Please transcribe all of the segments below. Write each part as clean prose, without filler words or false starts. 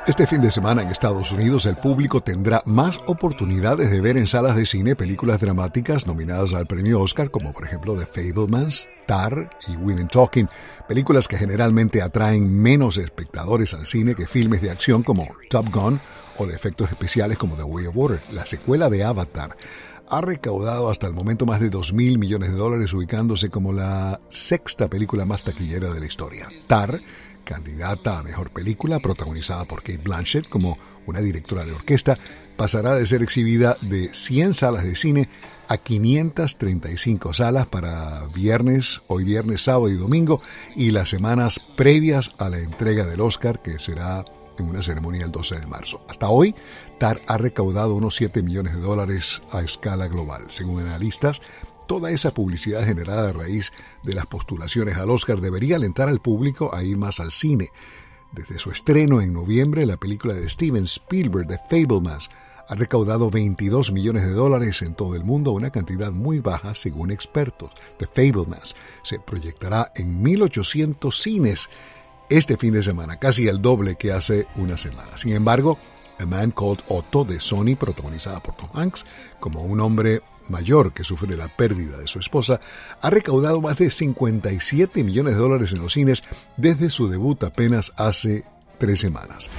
Este fin de semana en Estados Unidos el público tendrá más oportunidades de ver en salas de cine películas dramáticas nominadas al premio Oscar, como por ejemplo The Fabelmans, Tar y Women Talking, películas que generalmente atraen menos espectadores al cine que filmes de acción como Top Gun o de efectos especiales como The Way of Water. La secuela de Avatar ha recaudado hasta el momento más de $2,000 millones, ubicándose como la sexta película más taquillera de la historia. Tar, candidata a mejor película, protagonizada por Cate Blanchett como una directora de orquesta, pasará de ser exhibida de 100 salas de cine a 535 salas para hoy viernes, sábado y domingo, y las semanas previas a la entrega del Oscar, que será en una ceremonia el 12 de marzo. Hasta hoy, Tar ha recaudado unos $7 millones a escala global. Según analistas, toda esa publicidad generada a raíz de las postulaciones al Oscar debería alentar al público a ir más al cine. Desde su estreno en noviembre, la película de Steven Spielberg, The Fabelmans, ha recaudado $22 millones en todo el mundo, una cantidad muy baja según expertos. The Fabelmans se proyectará en 1,800 cines este fin de semana, casi el doble que hace una semana. Sin embargo, A Man Called Otto de Sony, protagonizada por Tom Hanks, como un hombre mayor que sufre la pérdida de su esposa, ha recaudado más de $57 millones en los cines desde su debut apenas hace 3 semanas.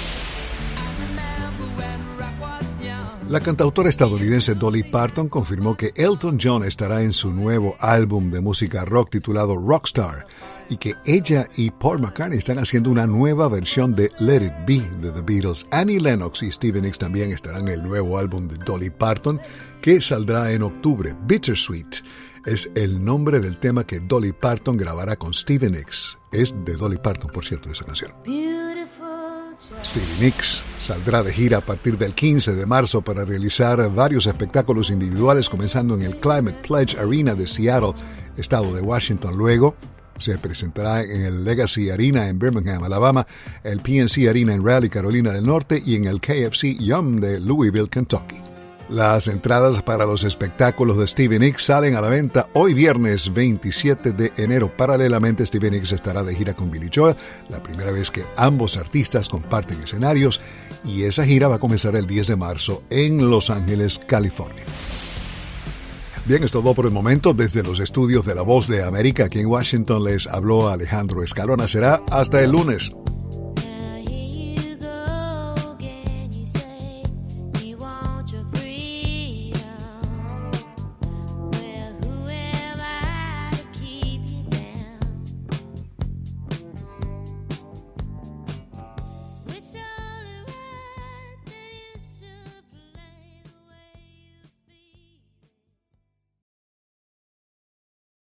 La cantautora estadounidense Dolly Parton confirmó que Elton John estará en su nuevo álbum de música rock titulado Rockstar y que ella y Paul McCartney están haciendo una nueva versión de Let It Be de The Beatles. Annie Lennox y Stevie Nicks también estarán en el nuevo álbum de Dolly Parton, que saldrá en octubre. Bittersweet es el nombre del tema que Dolly Parton grabará con Stevie Nicks. Es de Dolly Parton, por cierto, esa canción. Stevie Nicks saldrá de gira a partir del 15 de marzo para realizar varios espectáculos individuales, comenzando en el Climate Pledge Arena de Seattle, estado de Washington. Luego se presentará en el Legacy Arena en Birmingham, Alabama, el PNC Arena en Raleigh, Carolina del Norte, y en el KFC Yum de Louisville, Kentucky. Las entradas para los espectáculos de Stevie Nicks salen a la venta hoy viernes 27 de enero. Paralelamente, Stevie Nicks estará de gira con Billy Joel, la primera vez que ambos artistas comparten escenarios, y esa gira va a comenzar el 10 de marzo en Los Ángeles, California. Bien, es todo por el momento. Desde los estudios de La Voz de América aquí en Washington les habló Alejandro Escalona. Será hasta el lunes.